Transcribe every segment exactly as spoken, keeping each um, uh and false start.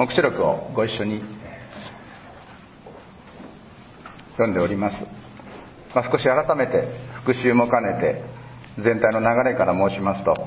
黙示録をご一緒に読んでおります。まあ、少し改めて復習も兼ねて全体の流れから申しますと、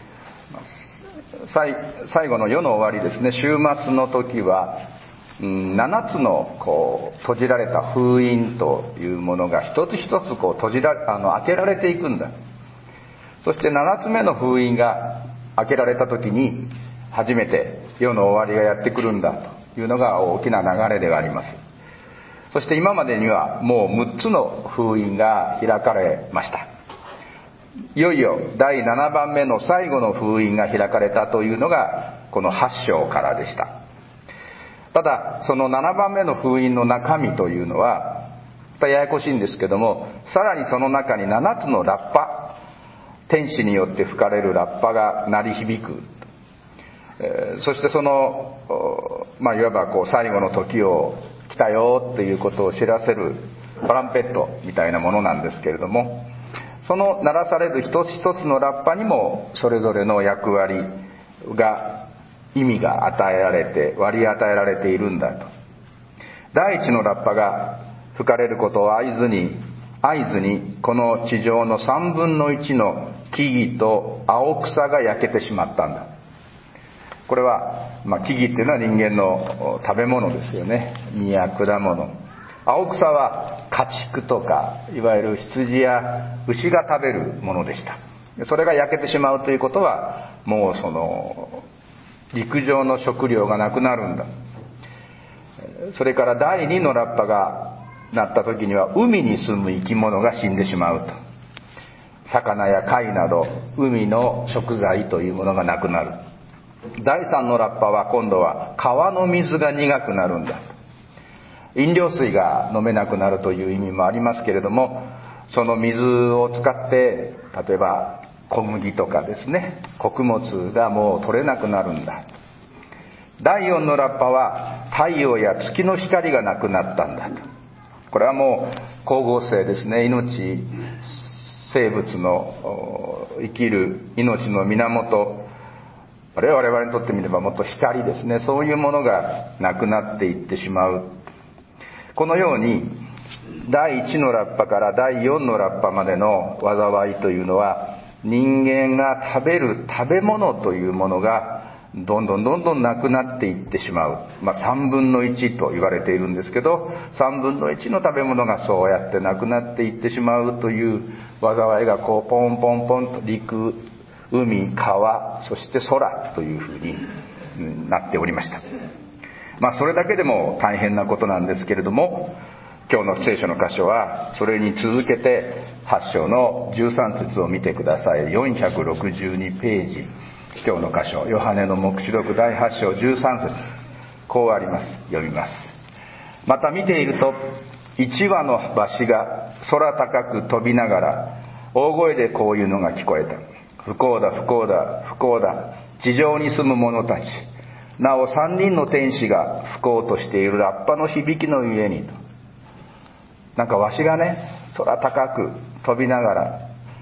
最後の世の終わりですね、終末の時はななつのこう閉じられた封印というものが一つ一つこう閉じらあの開けられていくんだ。そしてななつめの封印が開けられた時に初めて世の終わりがやってくるんだというのが大きな流れではあります。そして今までにはもうむっつの封印が開かれました。いよいよだいななばんめの最後の封印が開かれたというのがこのはち章からでした。ただそのななばんめの封印の中身というのはややこしいんですけども、さらにその中にななつのラッパ、天使によって吹かれるラッパが鳴り響く、えー、そしてその、まあ、いわばこう最後の時を来たよということを知らせるトランペットみたいなものなんですけれども、その鳴らされる一つ一つのラッパにもそれぞれの役割が意味が与えられて割り与えられているんだと。第一のラッパが吹かれることを合図に合図にこの地上のさんぶんのいちの木々と青草が焼けてしまったんだ。これは、まあ、木々っていうのは人間の食べ物ですよね。実や果物。青草は家畜とかいわゆる羊や牛が食べるものでした。それが焼けてしまうということはもうその陸上の食料がなくなるんだ。それからだいにのラッパが鳴った時には海に住む生き物が死んでしまうと。魚や貝など海の食材というものがなくなる。だいさんのラッパは今度は川の水が苦くなるんだ。飲料水が飲めなくなるという意味もありますけれども、その水を使って例えば小麦とかですね、穀物がもう取れなくなるんだ。だいよんのラッパは太陽や月の光がなくなったんだと。これはもう光合成ですね。命、生物の生きる命の源、我々にとってみればもっと光ですね。そういうものがなくなっていってしまう。このようにだいいちのラッパからだいよんのラッパまでの災いというのは、人間が食べる食べ物というものがどんどんどんどんなくなっていってしまう。まあさんぶんのいちと言われているんですけど、さんぶんのいちの食べ物がそうやってなくなっていってしまうという災いがこうポンポンポンと陸、海、川、そして空というふうになっておりました。まあそれだけでも大変なことなんですけれども、今日の聖書の箇所はそれに続けてはち章のじゅうさん節を見てください。よんひゃくろくじゅうにページ、今日の箇所、ヨハネの黙示録だいはち章じゅうさん節、こうあります。読みます。また見ていると一羽のバシが空高く飛びながら大声でこういうのが聞こえた。不幸だ不幸だ不幸だ、地上に住む者たち、なお三人の天使が吹こうとしているラッパの響きのゆえにと。なんかわしがね、空高く飛びながら、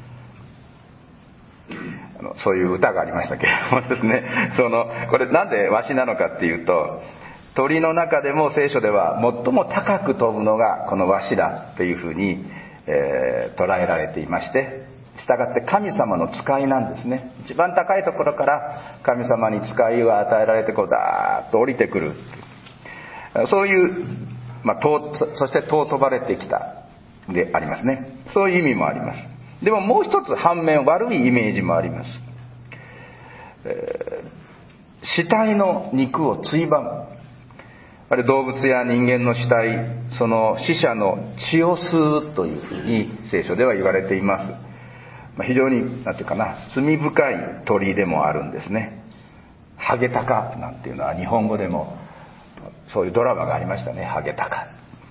あのそういう歌がありましたけれどもですね、そのこれなんでわしなのかっていうと、鳥の中でも聖書では最も高く飛ぶのがこのわしだというふうに、えー、捉えられていまして、したがって神様の使いなんですね。一番高いところから神様に使いを与えられて、こうダーッと降りてくる、そういう、まあ、そして尊ばれてきたでありますね。そういう意味もあります。でももう一つ反面悪いイメージもあります。えー、死体の肉をついばむ、あれ動物や人間の死体、その死者の血を吸うというふうに聖書では言われています。非常になんていうかな、罪深い鳥でもあるんですね。ハゲタカなんていうのは日本語でもそういうドラマがありましたね。ハゲタカ。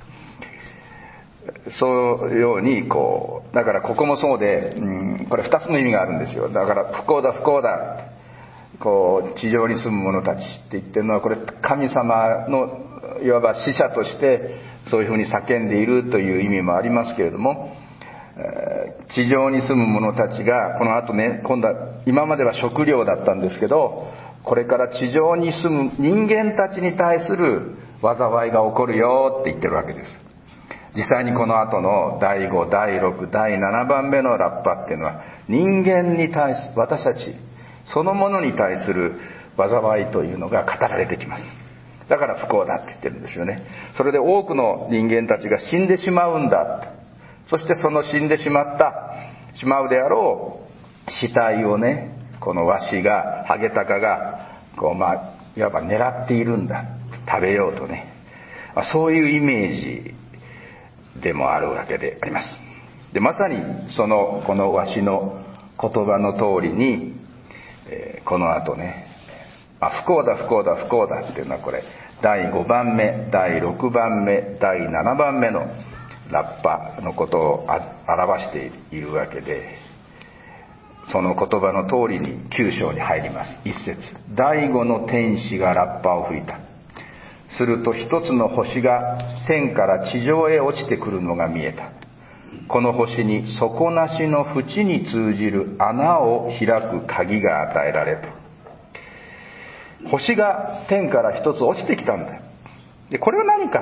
そういうようにこう、だからここもそうで、うん、これ二つの意味があるんですよ。だから不幸だ不幸だ、こう地上に住む者たちって言ってるのは、これ神様のいわば使者としてそういうふうに叫んでいるという意味もありますけれども、え地上に住む者たちがこの後ね、今度は今までは食料だったんですけど、これから地上に住む人間たちに対する災いが起こるよって言ってるわけです。実際にこの後のだいご、だいろく、だいななばんめのラッパっていうのは、人間に対する、私たちそのものに対する災いというのが語られてきます。だから不幸だって言ってるんですよね。それで多くの人間たちが死んでしまうんだ。そしてその死んでしまったしまうであろう死体をね、このワシが、ハゲタカがこう、まあいわば狙っているんだ、食べようとね、そういうイメージでもあるわけであります。でまさにそのこのワシの言葉の通りに、えー、この後ね、あ不幸だ不幸だ不幸だっていうのは、これだいごばんめ、だいろくばんめ、だいななばんめのラッパのことを表しているわけで、その言葉の通りにきゅう章に入ります。一節、第五の天使がラッパを吹いた。すると一つの星が天から地上へ落ちてくるのが見えた。この星に底なしの淵に通じる穴を開く鍵が与えられた。星が天から一つ落ちてきたんだ。でこれは何か、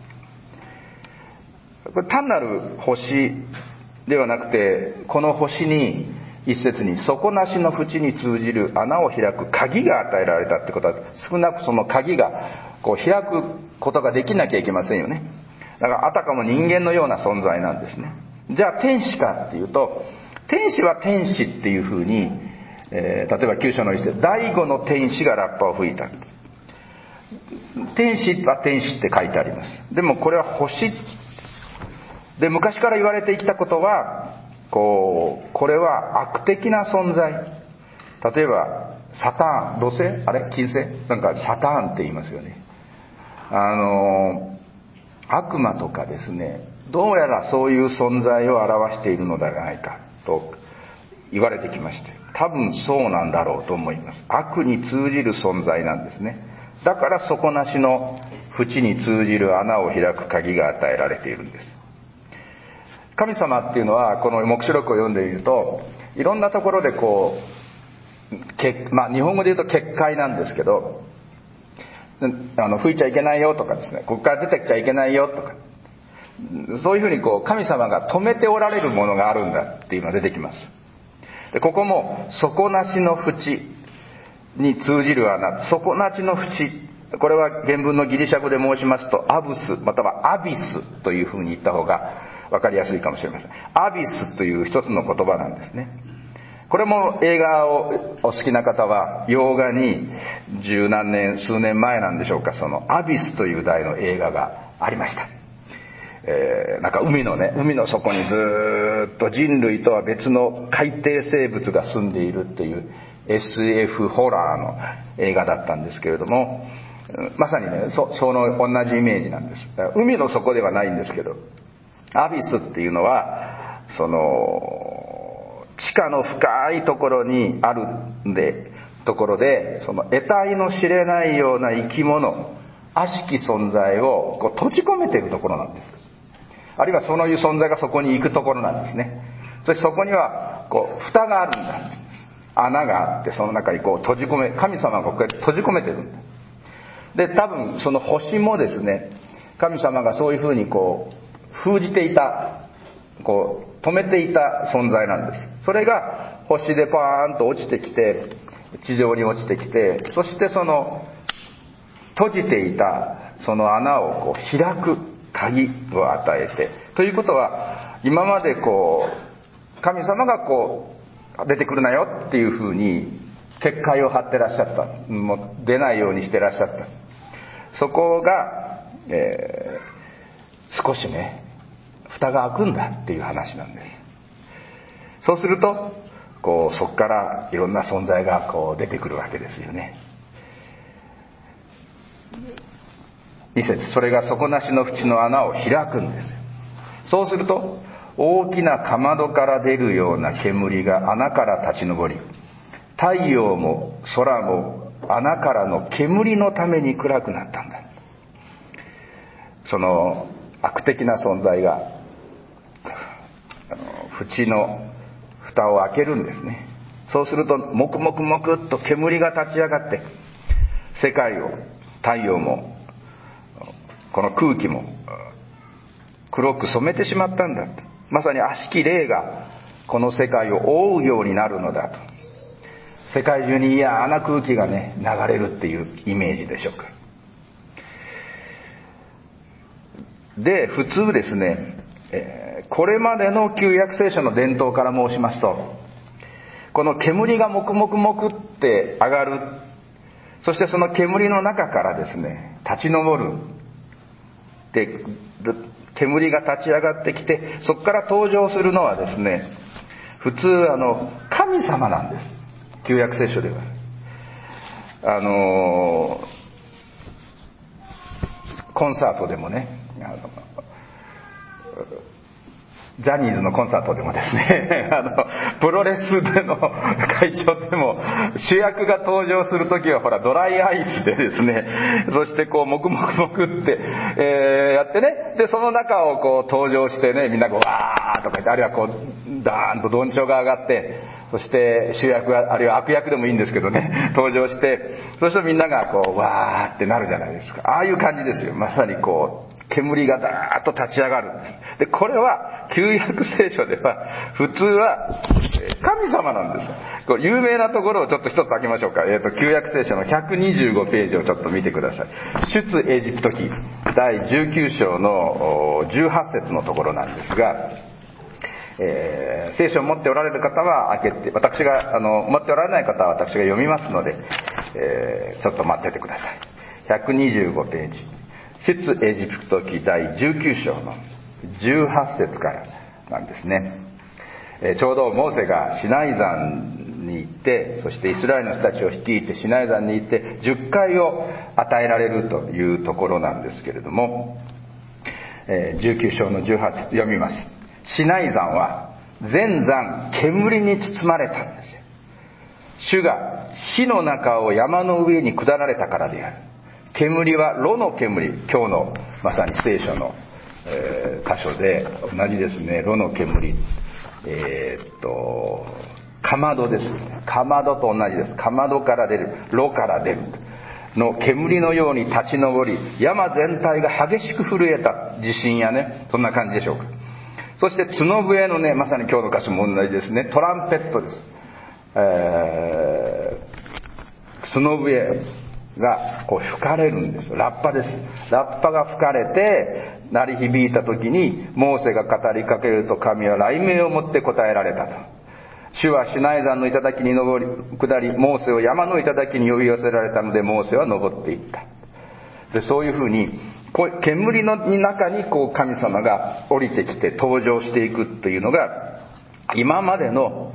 これ単なる星ではなくて、この星に一節に底なしの淵に通じる穴を開く鍵が与えられたってことは、少なくその鍵がこう開くことができなきゃいけませんよね。だからあたかも人間のような存在なんですね。じゃあ天使かっていうと、天使は天使っていうふうに、えー、例えばきゅう章の一節、第五の天使がラッパを吹いた。天使は天使って書いてあります。でもこれは星で、昔から言われてきたことは、こうこれは悪的な存在、例えばサターン、土星、あれ金星、なんかサターンって言いますよね。あの悪魔とかですね、どうやらそういう存在を表しているのではないかと言われてきまして、多分そうなんだろうと思います。悪に通じる存在なんですね。だから底なしの淵に通じる穴を開く鍵が与えられているんです。神様っていうのは、この黙示録を読んでいると、いろんなところでこう、けまあ、日本語で言うと結界なんですけど、あの吹いちゃいけないよとかですね、ここから出てきちゃいけないよとか、そういうふうにこう神様が止めておられるものがあるんだっていうのが出てきます。でここも底なしの淵に通じる穴、底なしの淵、これは原文のギリシャ語で申しますとアブスまたはアビスというふうに言った方が分かりやすいかもしれません。アビスという一つの言葉なんですね。これも映画をお好きな方は、洋画に十何年数年前なんでしょうか、そのアビスという題の映画がありました。えー、なんか海のね、海の底にずっと人類とは別の海底生物が住んでいるっていう エスエフ ホラーの映画だったんですけれども、まさにね、そ, その同じイメージなんです。海の底ではないんですけど、アビスっていうのはその地下の深いところにあるんでところで、その得体の知れないような生き物、悪しき存在をこう閉じ込めているところなんです。あるいはそういう存在がそこに行くところなんですね。そしてそこにはこう蓋があるんだ、穴があって、その中にこう閉じ込め、神様がここで閉じ込めてるんだ。で多分その星もですね、神様がそういうふうにこう封じていた、こう止めていた存在なんです。それが星でパーンと落ちてきて、地上に落ちてきて、そしてその閉じていたその穴をこう開く鍵を与えて、ということは、今までこう神様がこう出てくるなよっていうふうに結界を張ってらっしゃった、もう出ないようにしてらっしゃった。そこが、えー、少しね蓋が開くんだっていう話なんです。そうするとこうそこからいろんな存在がこう出てくるわけですよね。二節、それが底なしの淵の穴を開くんです。そうすると大きなかまどから出るような煙が穴から立ち上り、太陽も空も穴からの煙のために暗くなったんだ。その悪的な存在が縁の蓋を開けるんですね。そうするともくもくもくっと煙が立ち上がって、世界を、太陽もこの空気も黒く染めてしまったんだと。まさに悪しき霊がこの世界を覆うようになるのだと。世界中に嫌な空気がね流れるっていうイメージでしょうか。で、普通ですね、えー、これまでの旧約聖書の伝統から申しますと、この煙がもくもくもくって上がる、そしてその煙の中からですね立ち上るで、煙が立ち上がってきて、そこから登場するのはですね、普通あの神様なんです。旧約聖書ではあのコンサートでもね、あのジャニーズのコンサートでもですねあのプロレスでの会長でも主役が登場するときはほらドライアイスでですね、そしてこうもくもくもくって、えー、やってね、でその中をこう登場してね、みんなこうわーとか言って、あるいはこうダーンとどんちょうが上がって、そして主役が、あるいは悪役でもいいんですけどね、登場して、そうするとみんながこうわーってなるじゃないですか。ああいう感じですよ。まさにこう煙がダーッと立ち上がるんです。で、これは旧約聖書では普通は神様なんです。こう有名なところをちょっと一つ開けましょうか。えーと旧約聖書のひゃくにじゅうごページをちょっと見てください。出エジプト記だいじゅうきゅう章のじゅうはち節のところなんですが、えー、聖書を持っておられる方は開けて、私があの持っておられない方は私が読みますので、えー、ちょっと待っててください。ひゃくにじゅうごページ、出エジプト記だいじゅうきゅう章のじゅうはち節からなんですね。えー、ちょうどモーセがシナイ山に行って、そしてイスラエルの人たちを率いてシナイ山に行ってじゅっかいを与えられるというところなんですけれども、えー、じゅうきゅう章のじゅうはち節読みます。シナイ山は全山煙に包まれたんですよ。主が火の中を山の上に下られたからである。煙は炉の煙、今日のまさに聖書の、えー、箇所で同じですね。炉の煙、えー、っとかまどですね。かまどと同じです。かまどから出る、炉から出るの煙のように立ち上り、山全体が激しく震えた。地震やね、そんな感じでしょうか。そして角笛のね、まさに今日の箇所も同じですね。トランペットです。えー、角笛がこう吹かれるんです。ラッパです。ラッパが吹かれて鳴り響いた時に、モーセが語りかけると神は雷鳴をもって答えられたと。主はシナイ山の頂に登り下り、モーセを山の頂に呼び寄せられたので、モーセは登っていった。で、そういうふうにこう煙の中にこう神様が降りてきて登場していくというのが今までの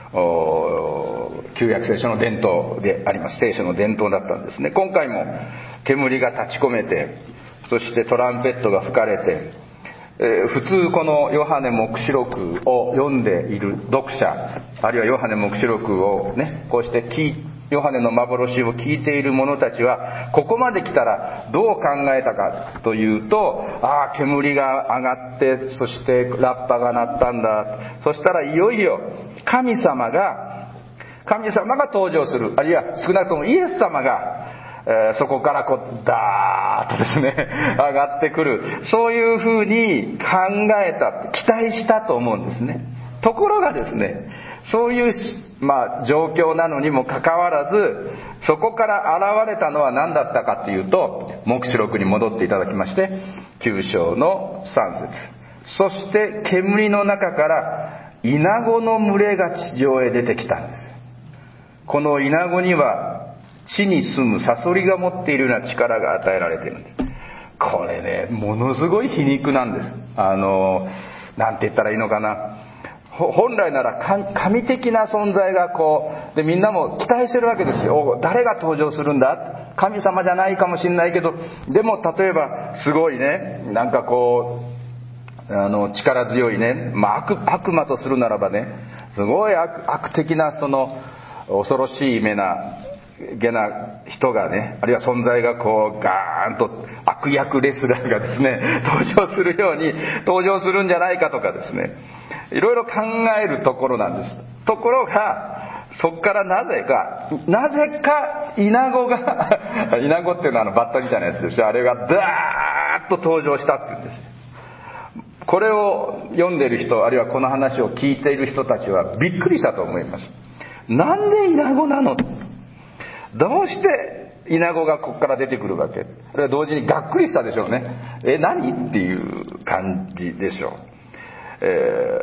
旧約聖書の伝統であります。聖書の伝統だったんですね。今回も煙が立ち込めて、そしてトランペットが吹かれて、えー、普通このヨハネ黙示録を読んでいる読者、あるいはヨハネ黙示録をね、こうして聞いヨハネの幻を聞いている者たちは、ここまで来たらどう考えたかというと、ああ煙が上がって、そしてラッパが鳴ったんだ。そしたらいよいよ神様が神様が登場する、あるいは少なくともイエス様が、えー、そこからこうダーッとですね上がってくる、そういうふうに考えた、期待したと思うんですね。ところがですね、そういう、まあ、状況なのにもかかわらず、そこから現れたのは何だったかというと、黙示録に戻っていただきまして、きゅう章のさん節、そして煙の中からイナゴの群れが地上へ出てきたんです。このイナゴには地に住むサソリが持っているような力が与えられているんです。これね、ものすごい皮肉なんです。あのなんて言ったらいいのかな、本来なら神的な存在がこうで、みんなも期待してるわけですよ。誰が登場するんだ、神様じゃないかもしれないけど、でも例えばすごいね、なんかこうあの力強いね、まあ、悪, 悪魔とするならばね、すごい 悪, 悪的なその恐ろしい目なげな人がね、あるいは存在がこうガーンと悪役レスラーがですね登場するように登場するんじゃないかとかですね、 いろいろ考えるところなんです。ところがそこからなぜかなぜかイナゴがイナゴっていうのはあのバッタみたいなやつですよ。あれがダーッと登場したっていうんです。これを読んでいる人、あるいはこの話を聞いている人たちはびっくりしたと思います。なんでイナゴなの？どうしてイナゴがここから出てくるわけ？これは同時にがっくりしたでしょうね。え、何っていう感じでしょう。え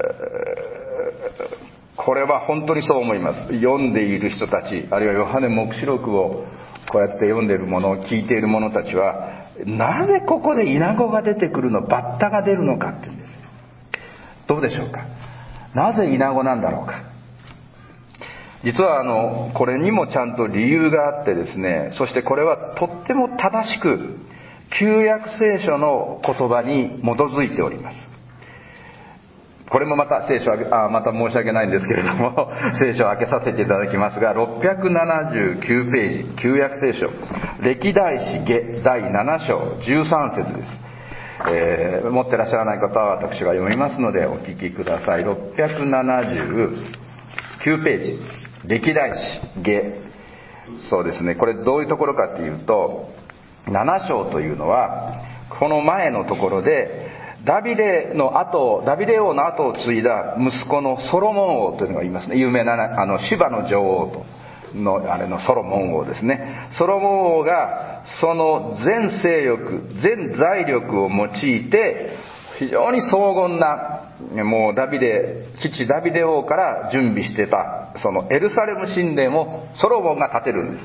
ー、これは本当にそう思います。読んでいる人たち、あるいはヨハネ黙示録をこうやって読んでいる者、聞いている者たちは、なぜここでイナゴが出てくるの、バッタが出るのかって言うんです。どうでしょうか。なぜイナゴなんだろうか。実はあのこれにもちゃんと理由があってですね、そしてこれはとっても正しく旧約聖書の言葉に基づいております。これもまた聖書あまた申し訳ないんですけれども聖書を開けさせていただきますが、ろっぴゃくななじゅうきゅうページ、旧約聖書歴代史下だいなな章じゅうさん節です。えー、持ってらっしゃらない方は私が読みますのでお聞きください。ろっぴゃくななじゅうきゅうページ、歴代史下、そうですね、これどういうところかっていうと、なな章というのはこの前のところでダビデの後ダビデ王の後を継いだ息子のソロモン王というのがいますね。有名なあのシバの女王とのあれのソロモン王ですね。ソロモン王がその全勢力全財力を用いて非常に荘厳な、もうダビデ父ダビデ王から準備してたそのエルサレム神殿をソロモンが建てるんです。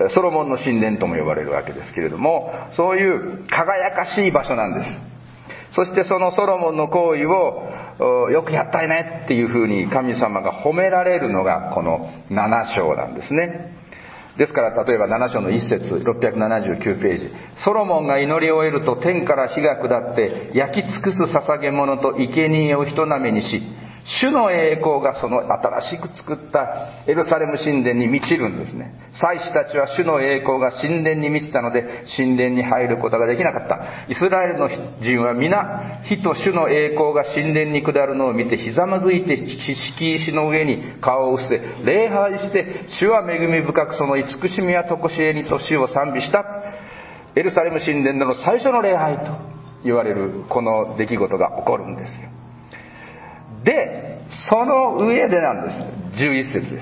ソロモンの神殿とも呼ばれるわけですけれども、そういう輝かしい場所なんです。そしてそのソロモンの行為をよくやったねっていうふうに神様が褒められるのがこのなな章なんですね。ですから例えばなな章のいち節ろっぴゃくななじゅうきゅうページ、ソロモンが祈り終えると天から火が下って焼き尽くす捧げ物と生贄を人並みにし、主の栄光がその新しく作ったエルサレム神殿に満ちるんですね。祭司たちは主の栄光が神殿に満ちたので神殿に入ることができなかった。イスラエルの人は皆火と主の栄光が神殿に下るのを見てひざまずいて敷石の上に顔を伏せ礼拝して、主は恵み深くその慈しみや常しえにと主を賛美した。エルサレム神殿での最初の礼拝と言われるこの出来事が起こるんですよ。で、その上でなんです。じゅういち節です。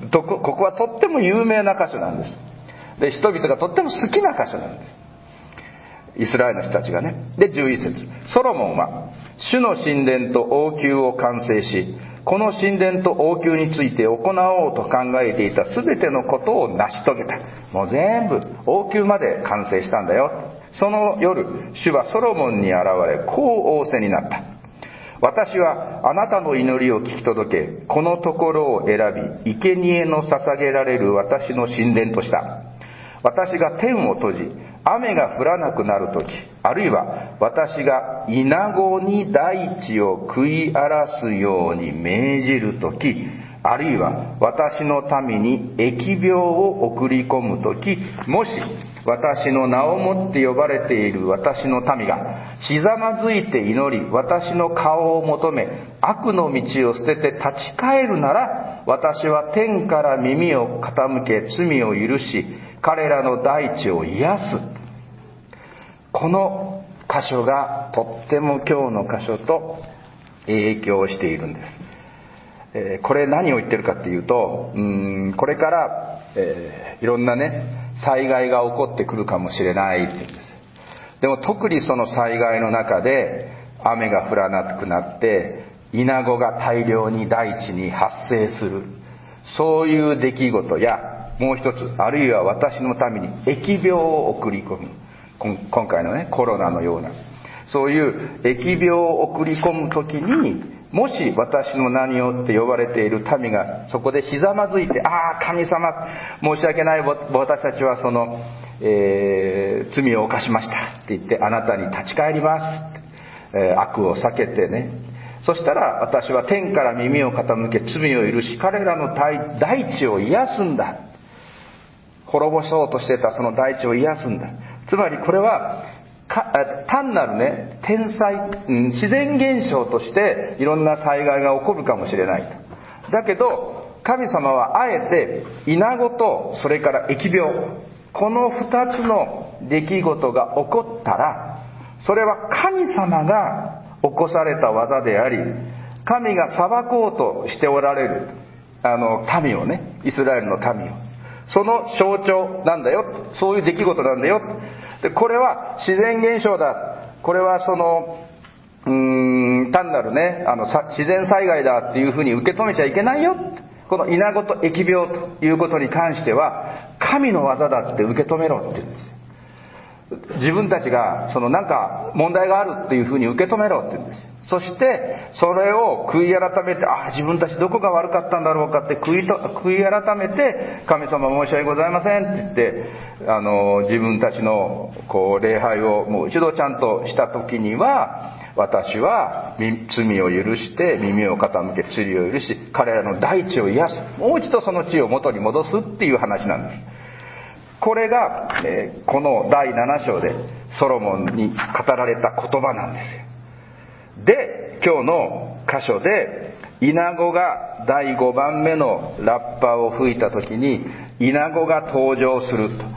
とこ、ここはとっても有名な箇所なんです。で、人々がとっても好きな箇所なんです。イスラエルの人たちがね。で、じゅういち節。ソロモンは主の神殿と王宮を完成し、この神殿と王宮について行おうと考えていたすべてのことを成し遂げた。もう全部王宮まで完成したんだよ。その夜、主はソロモンに現れ、こう仰せになった。私はあなたの祈りを聞き届け、このところを選び、生贄の捧げられる私の神殿とした。私が天を閉じ、雨が降らなくなるとき、あるいは私がイナゴに大地を食い荒らすように命じるとき、あるいは私の民に疫病を送り込むとき、もし私の名をもって呼ばれている私の民がひざまずいて祈り、私の顔を求め悪の道を捨てて立ち返るなら、私は天から耳を傾け罪を許し、彼らの大地を癒す。この箇所がとっても今日の箇所と影響しているんです。えー、これ何を言ってるかっていうと、うーんこれから、えー、いろんなね災害が起こってくるかもしれないって言うんです。でも特にその災害の中で雨が降らなくなってイナゴが大量に大地に発生する、そういう出来事や、もう一つ、あるいは私のために疫病を送り込む、今回のねコロナのようなそういう疫病を送り込むときに、もし私の名によって呼ばれている民がそこでひざまずいて、ああ神様申し訳ない、私たちはその、えー、罪を犯しましたって言ってあなたに立ち返ります、えー、悪を避けてね、そしたら私は天から耳を傾け罪を許し、彼らの大地を癒すんだ。滅ぼそうとしてたその大地を癒すんだ。つまりこれは単なるね天災、自然現象としていろんな災害が起こるかもしれないと。だけど神様はあえてイナゴとそれから疫病、この二つの出来事が起こったら、それは神様が起こされた技であり、神が裁こうとしておられるあの民をね、イスラエルの民を、その象徴なんだよ、そういう出来事なんだよ。でこれは自然現象だ、これはそのうーん単なるねあの自然災害だっていうふうに受け止めちゃいけないよ。このイナゴと疫病ということに関しては神の技だって受け止めろって言うんですよ。自分たちがそのなんか問題があるっていうふうに受け止めろって言うんですよ。そしてそれを悔い改めて、ああ自分たちどこが悪かったんだろうかって悔いと悔い改めて、神様申し訳ございませんって言って、あの自分たちのこう礼拝をもう一度ちゃんとした時には、私は罪を許して耳を傾け罪を許し彼らの大地を癒す、もう一度その地を元に戻すっていう話なんです。これが、えー、このだいなな章でソロモンに語られた言葉なんですよ。で今日の箇所でイナゴがだいごばんめのラッパを吹いた時にイナゴが登場すると、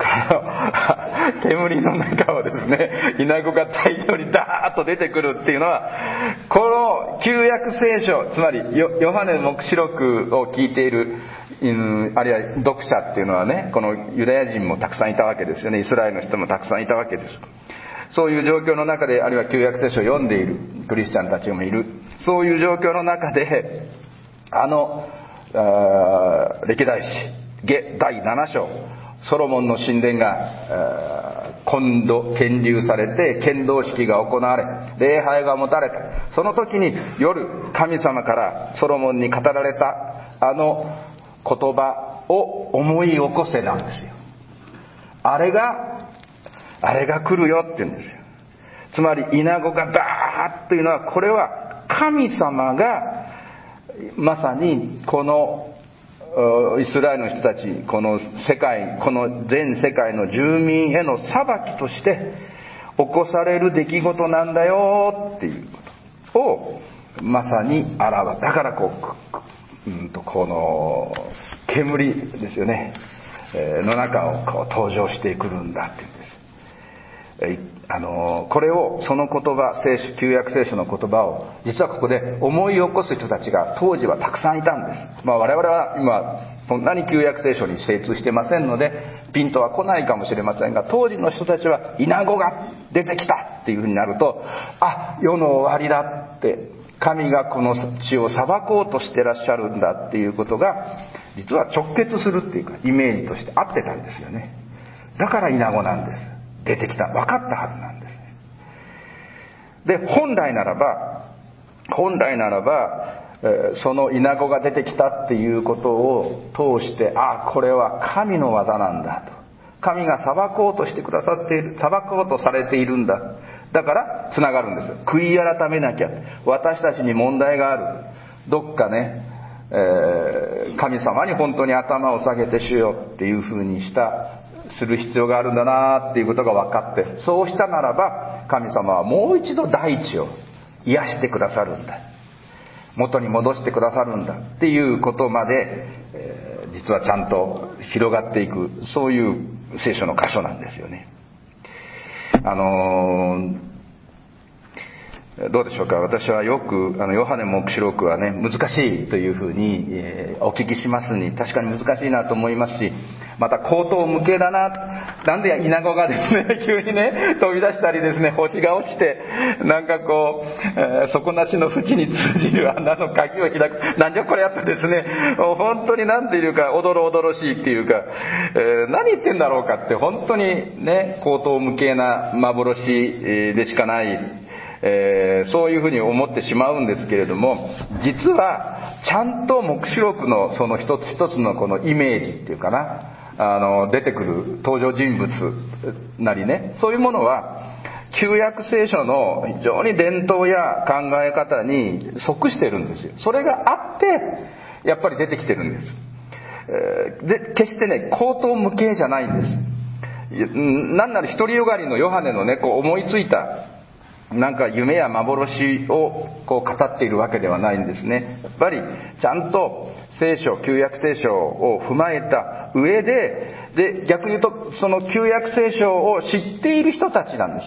煙の中をですねイナゴが大量にダーッと出てくるっていうのは、この旧約聖書、つまりヨハネの黙示録を聞いている、うん、あるいは読者っていうのはね、このユダヤ人もたくさんいたわけですよね。イスラエルの人もたくさんいたわけです。そういう状況の中で、あるいは旧約聖書を読んでいるクリスチャンたちもいる。そういう状況の中で、あのあ歴代史下だいなな章、ソロモンの神殿が今度建立されて献堂式が行われ礼拝が持たれた、その時に夜神様からソロモンに語られたあの言葉を思い起こせなんですよ。あれがあれが来るよって言うんですよ。つまりイナゴがダーッというのは、これは神様がまさにこのイスラエルの人たち、この世界、この全世界の住民への裁きとして起こされる出来事なんだよっていうことをまさに表す。だからこう、うんとこの煙ですよね、えー、の中をこう登場してくるんだっていうんです。あのこれを、その言葉、聖書、旧約聖書の言葉を実はここで思い起こす人たちが当時はたくさんいたんです。まあ我々は今そんなに旧約聖書に精通してませんのでピンとは来ないかもしれませんが、当時の人たちはイナゴが出てきたっていうふうになると、あ、世の終わりだって、神がこの地を裁こうとしてらっしゃるんだっていうことが実は直結するっていうか、イメージとして合ってたんですよね。だからイナゴなんです。出てきた、分かったはずなんですね。で本来ならば本来ならば、えー、そのイナゴが出てきたっていうことを通して、あ、これは神の技なんだと、神が裁こうとしてくださっている、裁こうとされているんだ、だからつながるんです。悔い改めなきゃ、私たちに問題がある、どっかね、えー、神様に本当に頭を下げて主よっていうふうにしたする必要があるんだなっていうことが分かって、そうしたならば神様はもう一度大地を癒してくださるんだ、元に戻してくださるんだっていうことまで、えー、実はちゃんと広がっていく、そういう聖書の箇所なんですよね。あのーどうでしょうか。私はよくあのヨハネ黙示録はね、難しいというふうに、えー、お聞きしますに、確かに難しいなと思いますし、また口頭無形だな、なんでイナゴがですね急にね飛び出したりですね、星が落ちてなんかこう、えー、底なしの淵に通じる穴の鍵を開く、なんじゃこれやってですね、本当になんていうかおどろおどろしいっていうか、えー、何言ってんだろうかって、本当にね口頭無形な幻でしかない、えー、そういうふうに思ってしまうんですけれども、実はちゃんと黙示録のその一つ一つのこのイメージっていうかな、あの出てくる登場人物なりね、そういうものは旧約聖書の非常に伝統や考え方に即してるんですよ。それがあってやっぱり出てきてるんです。えー、で決してね口頭無形じゃないんです。 なんなら独りよがりのヨハネのね、こう思いついたなんか夢や幻をこう語っているわけではないんですね。やっぱりちゃんと聖書、旧約聖書を踏まえた上で、で逆に言うとその旧約聖書を知っている人たちなんです。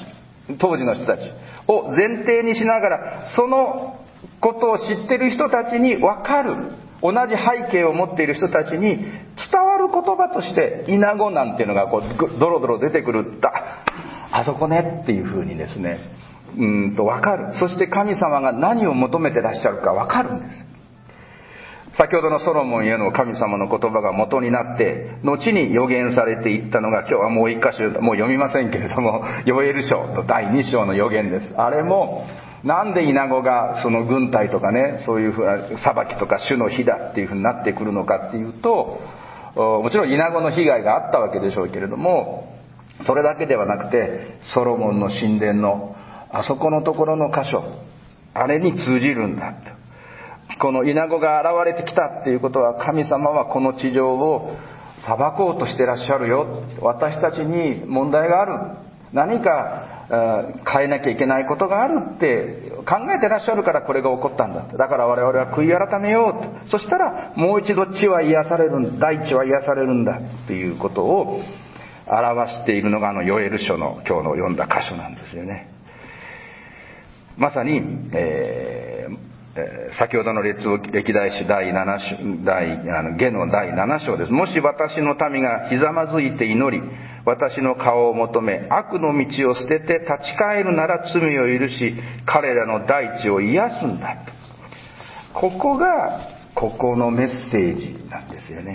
当時の人たちを前提にしながら、そのことを知っている人たちに分かる、同じ背景を持っている人たちに伝わる言葉として、イナゴなんていうのがこうドロドロ出てくる、だあそこねっていうふうにですね、うんと分かる。そして神様が何を求めてらっしゃるか分かるんです。先ほどのソロモンへの神様の言葉が元になって後に予言されていったのが、今日はもう一箇所もう読みませんけれども、ヨエル書のだいに章の予言です。あれもなんでイナゴがその軍隊とかね、そういうふうな裁きとか主の日だっていうふうになってくるのかっていうと、もちろんイナゴの被害があったわけでしょうけれども、それだけではなくてソロモンの神殿のあそこのところの箇所、あれに通じるんだと。このイナゴが現れてきたっていうことは、神様はこの地上を裁こうとしてらっしゃるよ。私たちに問題がある。何か変えなきゃいけないことがあるって考えてらっしゃるからこれが起こったんだ。だから我々は悔い改めようと。そしたらもう一度地は癒されるんだ。大地は癒されるんだっていうことを表しているのがあのヨエル書の今日の読んだ箇所なんですよね。まさに、えーえー、先ほどの列王歴代史第なな章、第あの下の第なな章です。もし私の民がひざまずいて祈り、私の顔を求め悪の道を捨てて立ち返るなら罪を許し、彼らの大地を癒すんだと。ここがここのメッセージなんですよね。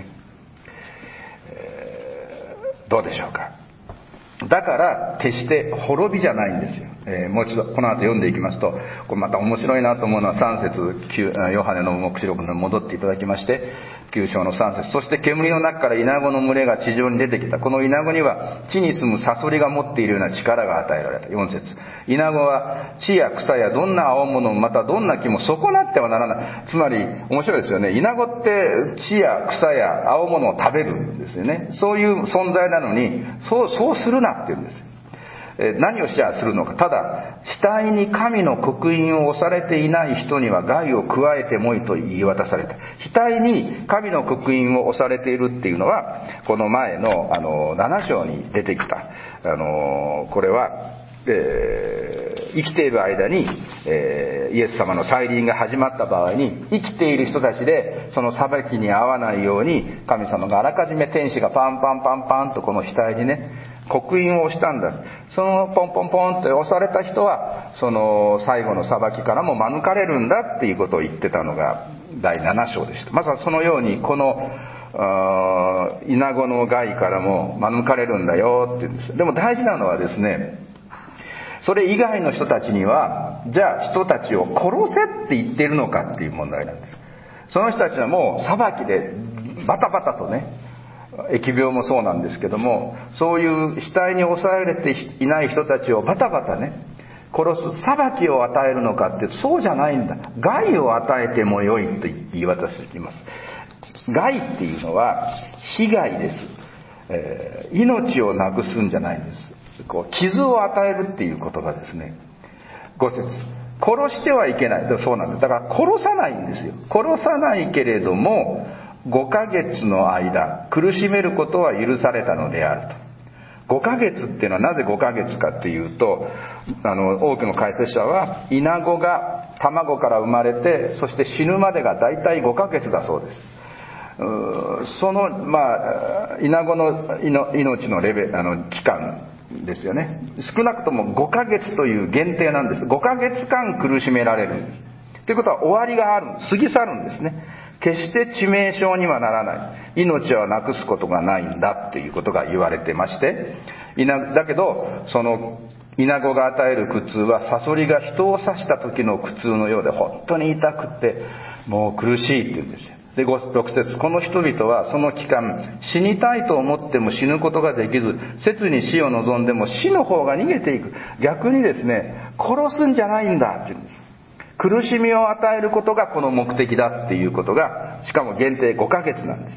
えー、どうでしょうか。だから決して滅びじゃないんですよ。えー、もう一度この後読んでいきますと、これまた面白いなと思うのはさん節、ヨハネの黙示録に戻っていただきまして、きゅう章のさん節、そして煙の中からイナゴの群れが地上に出てきた。このイナゴには地に住むサソリが持っているような力が与えられた。よん節、イナゴは地や草やどんな青物もまたどんな木も損なってはならない。つまり面白いですよね。イナゴって地や草や青物を食べるんですよね。そういう存在なのに、そうそうするなって言うんです。何をしやするのか。ただ額に神の刻印を押されていない人には害を加えてもいいと言い渡された。額に神の刻印を押されているっていうのは、この前のあのなな章に出てきた、あのこれは、えー、生きている間に、えー、イエス様の再臨が始まった場合に、生きている人たちでその裁きに遭わないように、神様があらかじめ天使がパンパンパンパンとこの額にね刻印を押したんだ。そのポンポンポンって押された人はその最後の裁きからも免れるんだっていうことを言ってたのがだいなな章でした。まさにそのように、このイナゴの害からも免れるんだよって言うんです。でも大事なのはですね、それ以外の人たちには、じゃあ人たちを殺せって言ってるのかっていう問題なんです。その人たちはもう裁きでバタバタとね、疫病もそうなんですけども、そういう額に抑えられていない人たちをバタバタね殺す裁きを与えるのかって、そうじゃないんだ。害を与えてもよいと言い渡しています。害っていうのは被害です。えー、命をなくすんじゃないんです。こう傷を与えるっていう言葉ですね。ご節、殺してはいけない。そうなんです。だから殺さないんですよ。殺さないけれどもごかげつの間苦しめることは許されたのであると。ごかげつっていうのはなぜごかげつかっていうと、あの多くの解説者はイナゴが卵から生まれて、そして死ぬまでがだいたいごかげつだそうです。そのまあイナゴの命のレベル、あの期間ですよね。少なくともごかげつという限定なんです。ごかげつかん苦しめられるんです。ということは終わりがある、過ぎ去るんですね。決して致命傷にはならない、命はなくすことがないんだということが言われてまして、だけどそのイナゴが与える苦痛はサソリが人を刺した時の苦痛のようで本当に痛くってもう苦しいって言うんですよ。でろく節、この人々はその期間死にたいと思っても死ぬことができず、切に死を望んでも死の方が逃げていく。逆にですね、殺すんじゃないんだって言うんです。苦しみを与えることがこの目的だっていうことが、しかも限定ごかげつなんです。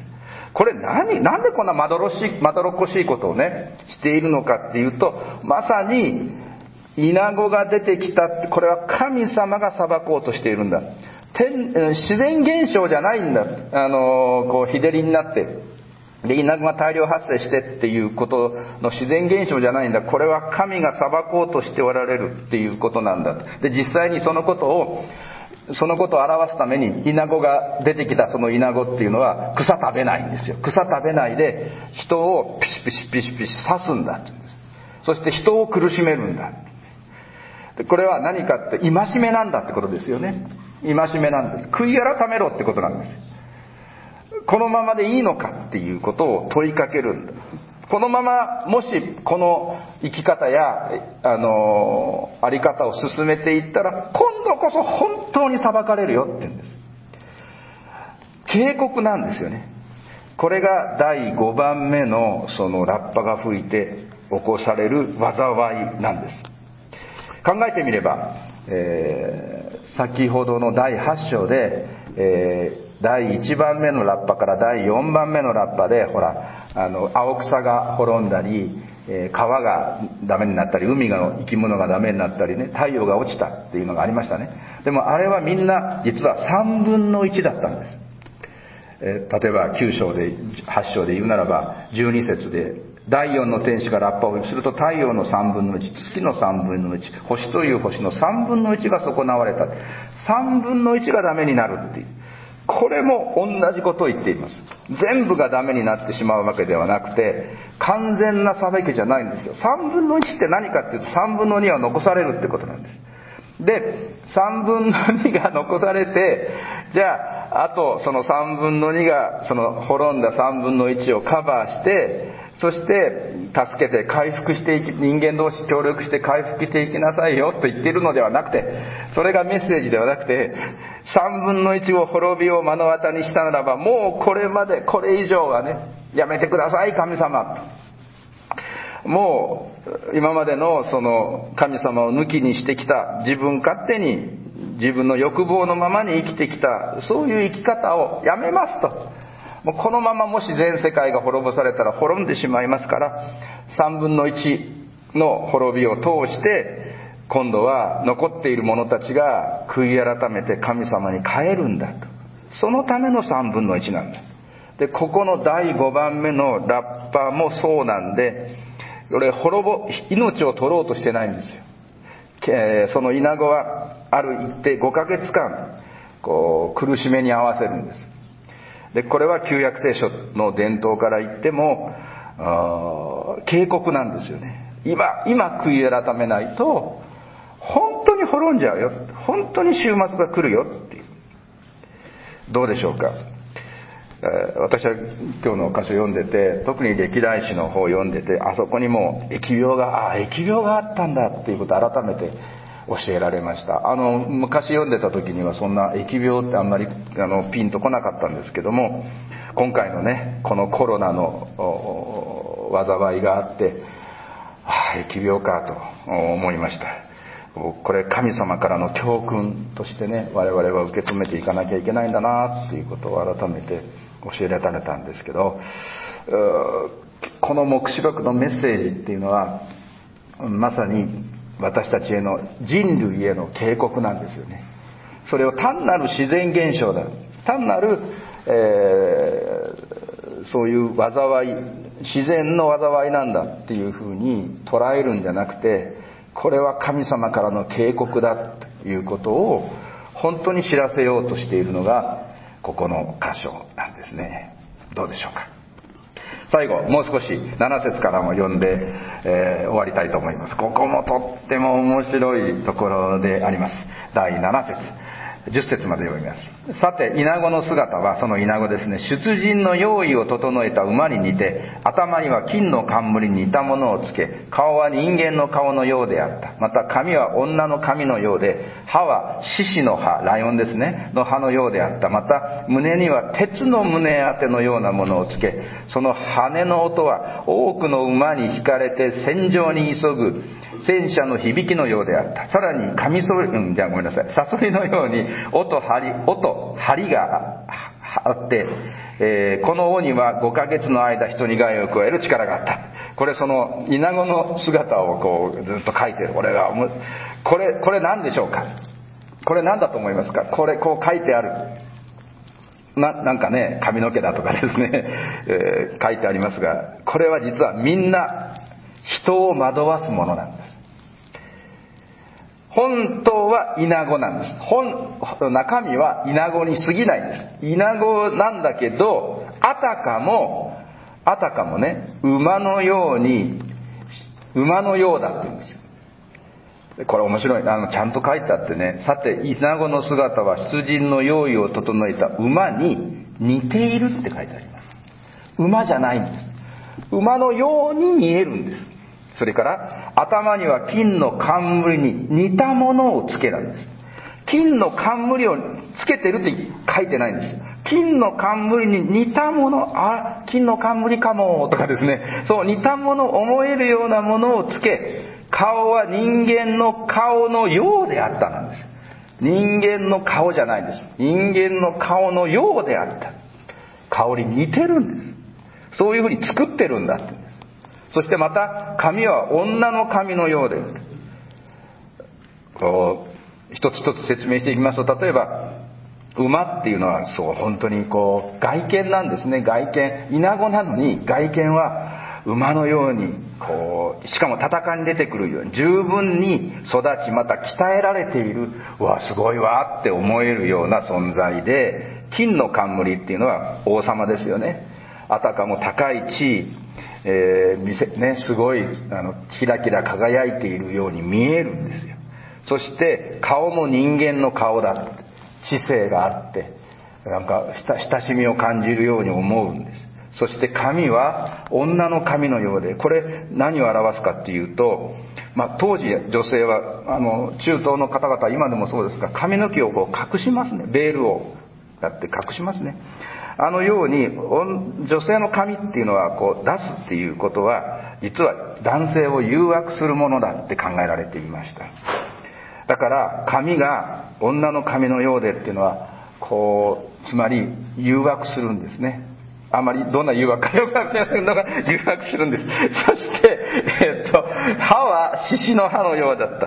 これ何、なんでこんなまどろしい、まどろっこしいことをね、しているのかっていうと、まさに、イナゴが出てきた、これは神様が裁こうとしているんだ。天自然現象じゃないんだ。あの、こう、日照りになって、で、イナゴが大量発生してっていうことの自然現象じゃないんだ。これは神が裁こうとしておられるっていうことなんだ。で、実際にそのことを、そのことを表すために、イナゴが出てきたそのイナゴっていうのは草食べないんですよ。草食べないで人をピシピシピシピシ刺すんだって。そして人を苦しめるんだ。でこれは何かって戒めなんだってことですよね。戒めなんです。悔い改めろってことなんです。このままでいいのかっていうことを問いかけるんだ。このままもしこの生き方やあのあり方を進めていったら、今度こそ本当に裁かれるよって言うんです。警告なんですよね。これがだいごばんめのそのラッパが吹いて起こされる災いなんです。考えてみれば、えー、先ほどのだいはち章で、えー、だいいちばんめのラッパからだいよんばんめのラッパで、ほら、あの、青草が滅んだり、えー、川がダメになったり、海が生き物がダメになったりね、太陽が落ちたっていうのがありましたね。でもあれはみんな実はさんぶんのいちだったんです。えー、例えばきゅう章で、はち章で言うならば、じゅうに節で、だいよんの天使がラッパをすると太陽のさんぶんのいち、月のさんぶんのいち、星という星のさんぶんのいちが損なわれた。さんぶんのいちがダメになるっていう。これも同じことを言っています。全部がダメになってしまうわけではなくて、完全な裁きじゃないんですよ。さんぶんのいちって何かっていうと、さんぶんのには残されるってことなんです。で、さんぶんのにが残されて、じゃあ、あとそのさんぶんのにが、その滅んださんぶんのいちをカバーして、そして助けて回復していき、人間同士協力して回復していきなさいよと言っているのではなくて、それがメッセージではなくて、さんぶんのいちを滅びを目の当たりにしたならば、もうこれまでこれ以上はね、やめてください神様と。もう今までのその神様を抜きにしてきた、自分勝手に自分の欲望のままに生きてきた、そういう生き方をやめますと。もうこのままもし全世界が滅ぼされたら滅んでしまいますから、さんぶんのいちの滅びを通して今度は残っている者たちが悔い改めて神様に帰るんだと。そのためのさんぶんのいちなんだ。で、ここのだいごばんめのラッパもそうなんで、俺滅ぼ命を取ろうとしてないんですよ。えー、そのイナゴはある一定ごかげつかんこう苦しめに合わせるんです。で、これは旧約聖書の伝統から言っても警告なんですよね。今今悔い改めないと本当に滅んじゃうよ、本当に終末が来るよっていう。どうでしょうか。えー、私は今日の箇所読んでて、特に歴代史の方を読んでて、あそこにも疫病があ疫病があったんだっていうことを改めて教えられました。あの昔読んでた時にはそんな疫病ってあんまりあのピンとこなかったんですけども、今回のねこのコロナの災いがあって、ああ疫病かと思いました。これ神様からの教訓としてね、我々は受け止めていかなきゃいけないんだなっていうことを改めて教えられたんですけど、この黙示録のメッセージっていうのはまさに私たちへの人類への警告なんですよね。それを単なる自然現象だ、単なる、えー、そういう災い、自然の災いなんだっていうふうに捉えるんじゃなくて、これは神様からの警告だということを本当に知らせようとしているのがここの箇所なんですね。どうでしょうか。最後もう少しなな節からも読んで、えー、終わりたいと思います。ここもとっても面白いところであります。だいなな節じゅっ節まで読みます。さて、イナゴの姿は、そのイナゴですね、出陣の用意を整えた馬に似て、頭には金の冠に似たものをつけ、顔は人間の顔のようであった。また髪は女の髪のようで、歯は獅子の歯、ライオンですね、の歯のようであった。また胸には鉄の胸当てのようなものをつけ、その羽の音は多くの馬に引かれて戦場に急ぐ戦車の響きのようであった。さらにカミソリ、うん、じゃあごめんなさい、サソリのように音、針、音、針が、 あって、えー、この王にはごかげつの間人に害を加える力があった。これそのイナゴの姿をこうずっと書いてる。これがこれこれ何でしょうか。これ何だと思いますか。これこう書いてある。な, なんかね髪の毛だとかですね、えー、書いてありますが、これは実はみんな人を惑わすものなんです。本当はイナゴなんです。本中身はイナゴに過ぎないんです。イナゴなんだけど、あたかもあたかもね馬のように馬のようだって言うんですよ。これ面白い。あのちゃんと書いてあってね、さてイナゴの姿は出陣の用意を整えた馬に似ているって書いてあります。馬じゃないんです。馬のように見えるんです。それから頭には金の冠に似たものをつけるんです。金の冠をつけてるって書いてないんです。金の冠に似たもの、あ、金の冠かもとかですね、そう似たもの、思えるようなものをつけ、顔は人間の顔のようであったなんです。人間の顔じゃないんです。人間の顔のようであった。顔に似てるんです。そういうふうに作ってるんだって。そしてまた髪は女の髪のようで、こう一つ一つ説明していきますと、例えば馬っていうのはそう本当にこう外見なんですね。外見、イナゴなのに外見は馬のようにこう、しかも戦いに出てくるように十分に育ち、また鍛えられている、うわすごいわって思えるような存在で、金の冠っていうのは王様ですよね。あたかも高い地位、えー見せね、すごいあのキラキラ輝いているように見えるんですよ。そして顔も人間の顔だ。知性があってなんか親しみを感じるように思うんです。そして髪は女の髪のようで、これ何を表すかっていうと、まあ、当時女性はあの中東の方々は今でもそうですが、髪の毛をこう隠しますね。ベールをやって隠しますね。あのように女性の髪っていうのはこう出すっていうことは実は男性を誘惑するものだって考えられていました。だから髪が女の髪のようでっていうのはこうつまり誘惑するんですね。あまりどんな誘惑かよくわからないのが誘惑するんです。そして、えー、っと歯は獅子の歯のようだった。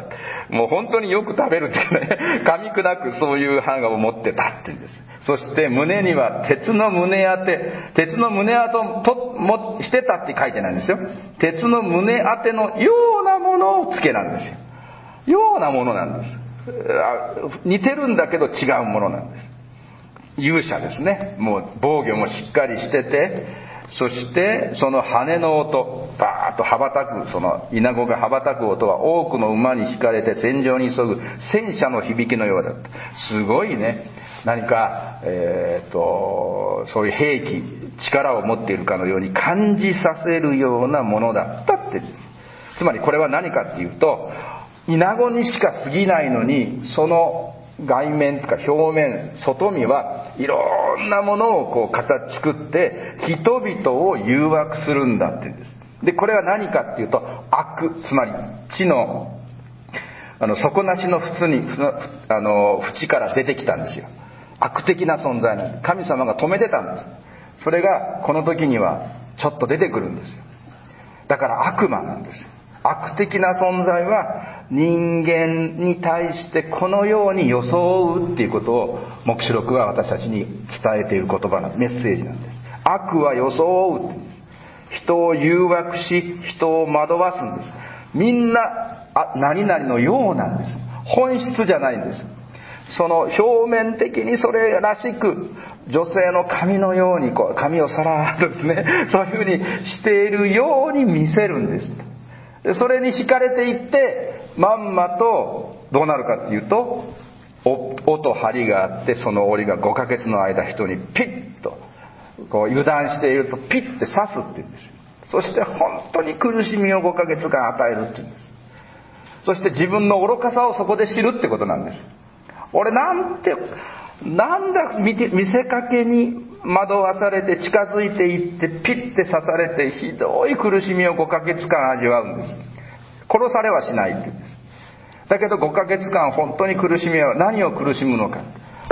もう本当によく食べるっていうね、噛み砕くそういう歯を持ってたっていうんです。そして胸には鉄の胸当て、鉄の胸当てともしてたって書いてないんですよ。鉄の胸当てのようなものをつけなんですよ。ようなものなんです。似てるんだけど違うものなんです。勇者ですね。もう防御もしっかりしてて、そしてその羽の音、バーッと羽ばたく、そのイナゴが羽ばたく音は多くの馬に引かれて戦場に急ぐ戦車の響きのようだった。すごいね、何か、えー、っとそういう兵器、力を持っているかのように感じさせるようなものだったって言うんです。つまりこれは何かっていうと、イナゴにしか過ぎないのに、その外面とか表面、外見はいろんなものをこう形作って人々を誘惑するんだって言うんです。でこれは何かっていうと、悪、つまり地のあの底なしの淵にあの淵から出てきたんですよ。悪的な存在なんです。神様が止めてたんです。それがこの時にはちょっと出てくるんですよ。だから悪魔なんですよ。悪的な存在は人間に対してこのように装うっていうことを黙示録は私たちに伝えている言葉なんです。メッセージなんです。悪は装うって言うんです。人を誘惑し、人を惑わすんです。みんなあ何々のようなんです。本質じゃないんです。その表面的にそれらしく女性の髪のようにこう髪をさらーっとですね、そういうふうにしているように見せるんです。でそれに惹かれていってまんまとどうなるかっていうと、尾と針があって、その檻がごかげつの間人にピッとこう油断しているとピッて刺すっていうんです。そして本当に苦しみをごかげつかん与えるっていうんです。そして自分の愚かさをそこで知るってことなんです。俺なんてなんだ 見, て見せかけに惑わされて近づいていってピッて刺されてひどい苦しみをごかげつかん味わうんです。殺されはしないって言うんです。だけどごかげつかん本当に苦しみは何を苦しむのか。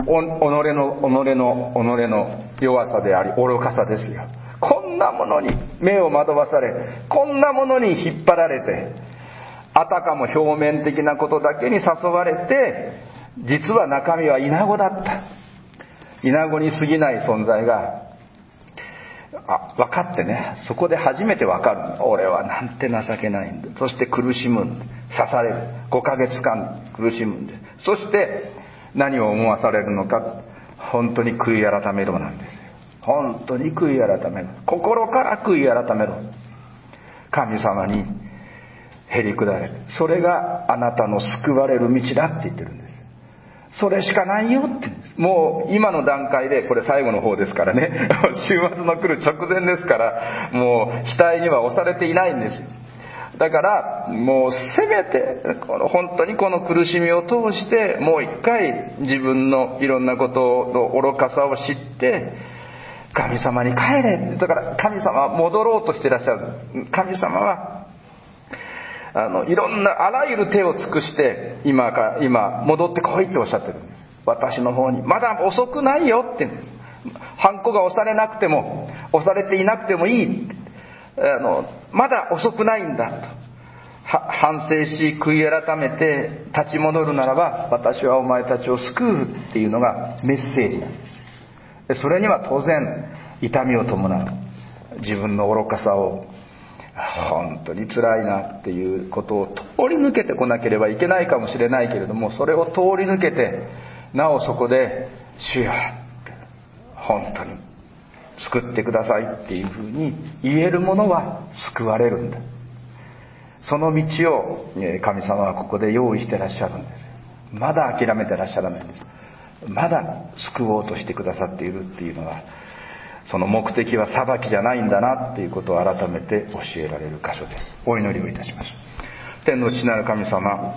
お己の己の己の弱さであり愚かさですよ。こんなものに目を惑わされ、こんなものに引っ張られて、あたかも表面的なことだけに誘われて、実は中身はイナゴだった。イナゴに過ぎない存在があ分かってね、そこで初めて分かる。俺はなんて情けないんだ。そして苦しむんだ。刺される。ごかげつかん苦しむんで、そして何を思わされるのか。本当に悔い改めろなんですよ。本当に悔い改めろ。心から悔い改めろ。神様にへりくだれ。それがあなたの救われる道だって言ってるんです。それしかないよって。もう今の段階で、これ最後の方ですからね、週末の来る直前ですから、もう額には押されていないんですよ。だからもうせめてこの本当にこの苦しみを通してもう一回自分のいろんなことの愚かさを知って神様に帰れ。だから神様は戻ろうとしていらっしゃる。神様はあのいろんなあらゆる手を尽くして今か今戻ってこいっておっしゃってるんです。私の方にまだ遅くないよって言うんです。ハンコが押されなくても押されていなくてもいい。あのまだ遅くないんだと。反省し悔い改めて立ち戻るならば私はお前たちを救うっていうのがメッセージなんです。それには当然痛みを伴う。自分の愚かさを本当に辛いなっていうことを通り抜けてこなければいけないかもしれないけれども、それを通り抜けてなおそこで主よ本当に救ってくださいっていうふうに言えるものは救われるんだ。その道を神様はここで用意してらっしゃるんです。まだ諦めてらっしゃらないんです。まだ救おうとしてくださっているっていうのは、その目的は裁きじゃないんだなっていうことを改めて教えられる箇所です。お祈りをいたしましょう。天の父なる神様、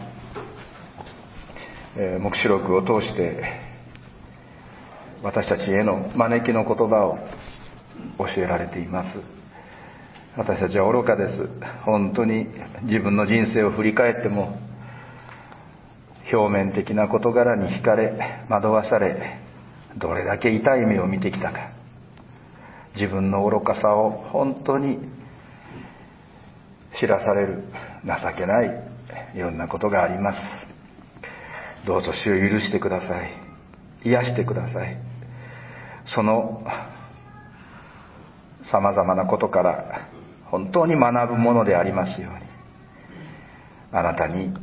えー、黙示録を通して私たちへの招きの言葉を教えられています。私たちは愚かです。本当に自分の人生を振り返っても表面的な事柄に惹かれ惑わされ、どれだけ痛い目を見てきたか。自分の愚かさを本当に知らされる情けないいろんなことがあります。どうぞ主を許してください。癒してください。そのさまざまなことから本当に学ぶものでありますように、あなたに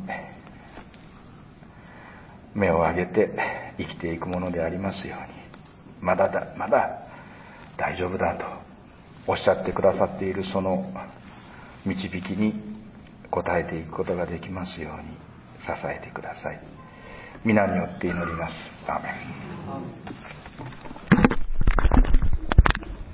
目を上げて生きていくものでありますように、まだだまだ大丈夫だとおっしゃってくださっているその導きに応えていくことができますように支えてください。皆によって祈ります。アーメン。